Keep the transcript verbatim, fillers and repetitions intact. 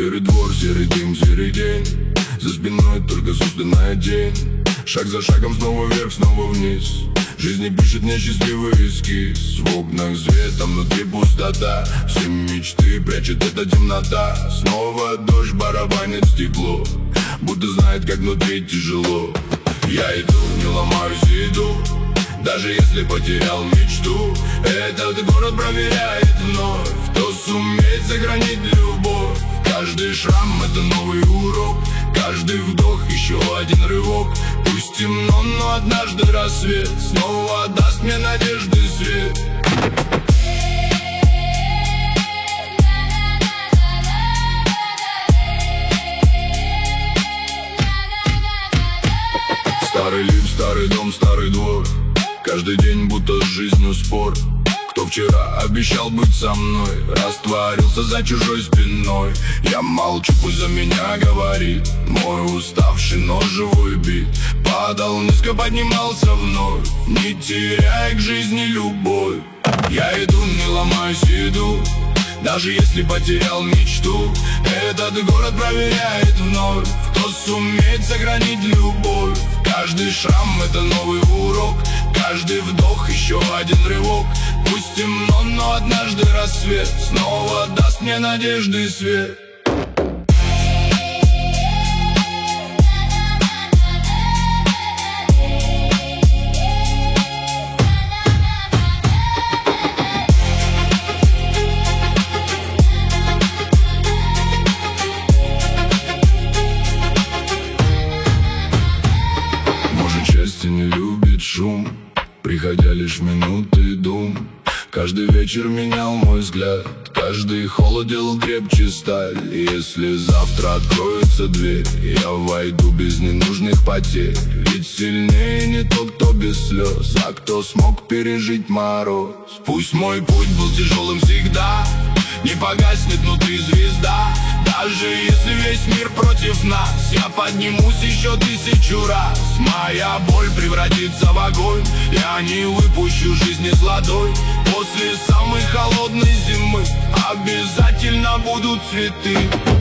Серый двор, серый дым, серый день, за спиной только собственная тень. Шаг за шагом снова вверх, снова вниз. Жизнь пишет мне счастливый эскиз. В окнах света, внутри пустота. Все мечты прячет эта темнота. Снова дождь барабанит стекло, будто знает, как внутри тяжело. Я иду, не ломаюсь, иду, даже если потерял мечту. Этот город проверяет вновь, кто сумеет сохранить любовь. Каждый шрам — это новый урок, каждый вдох — еще один рывок. Пусть темно, но однажды рассвет снова даст мне надежды свет. Старый лифт, старый дом, старый двор, каждый день будто с жизнью спор. Кто вчера обещал быть со мной, растворился за чужой спиной. Я молчу, пусть за меня говорит мой уставший, но живой бит. Падал низко, поднимался вновь, не теряя к жизни любовь. Я иду, не ломаюсь, иду, даже если потерял мечту. Этот город проверяет вновь, кто сумеет сохранить любовь. Каждый шрам — это новый урок, каждый вдох — еще один рывок. Пусть темно, но однажды рассвет снова даст мне надежды свет. Счастье не любит шум, приходя лишь минуты дум. Каждый вечер менял мой взгляд, каждый холод делал крепче сталь. И если завтра откроется дверь, я войду без ненужных потерь. Ведь сильнее не тот, кто без слез, а кто смог пережить мороз. Пусть мой путь был тяжелым всегда, не погаснет внутри звезда. Даже если весь мир против нас, я поднимусь еще тысячу раз. Моя боль превратится в огонь, я не выпущу жизнь из ладонь. После самой холодной зимы обязательно будут цветы.